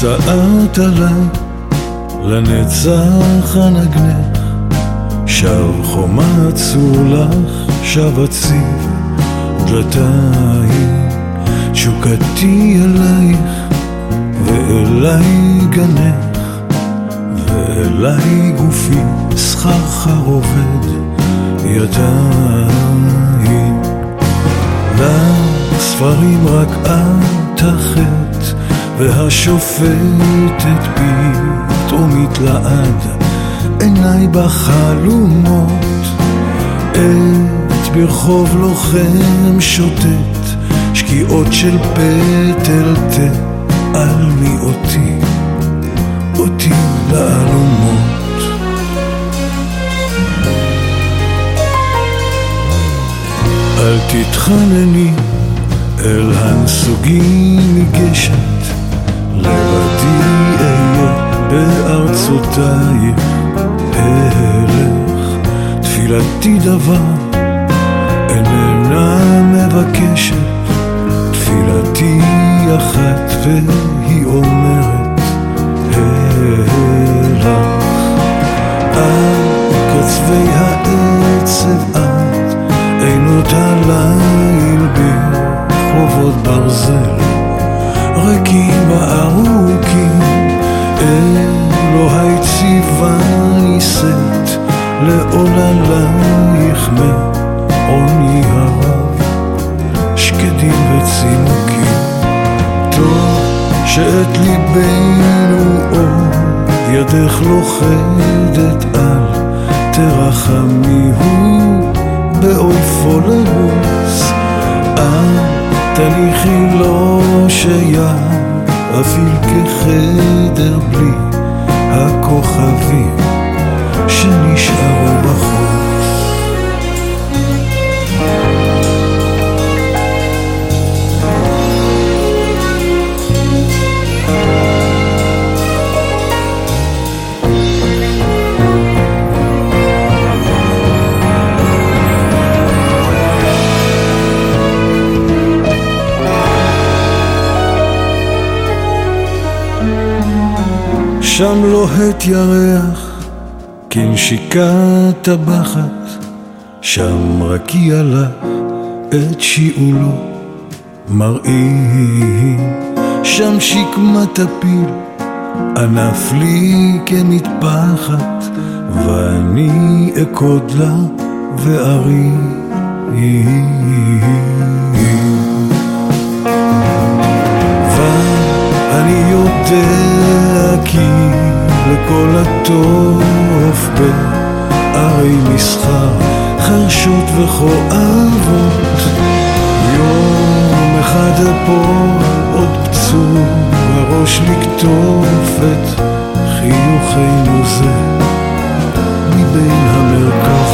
צעדת עליי, לנצח הנגנך, שב חומה צור לך, שב הציב דלתיים, תשוקתי אלייך ואליי גנך, ואליי גופי סחרחר עובד ידיים. לספרים רק את החטא, והשופטת פתאומית לעד, עיניי בחלומות, את ברחוב לוחם שוטט, שקיעות של פטל תעלמי אותי, אותי לעלומות. אל תתחנני אל הנסוגים מגשת, לבדי אהיה בארצותייך אלך, תפילתי דבר איננה מבקשת, תפילתי אחת והיא אומרת אלך. על קצווי העצב את, עינות הליל ברחובות ברזל, ריקים וארוכים, אלוהי ציווני שאת לעוללייך מעוני הרב, שקדים וצימוקים. טוב שאת ליבנו אור, ידך לוחדת על תרחמיהו, באויפו לרוס אל תניחי לו שיפעיל כחדר בלי הכוכבים שנשארו בחוץ. שם לוהט ירח כנשיקת טבחת, שם רקיע לך את שיעולו מראים, שם שקמת הפיל ענף לי כמטפחת, ואני אקוד לה וארים. ואני יודע כי לכל הטוב בערי מסחר חרשות וכואבות, יום אחד אפול עוד פצור וראש לקטוף את חיוכנו זה מבין המרכז.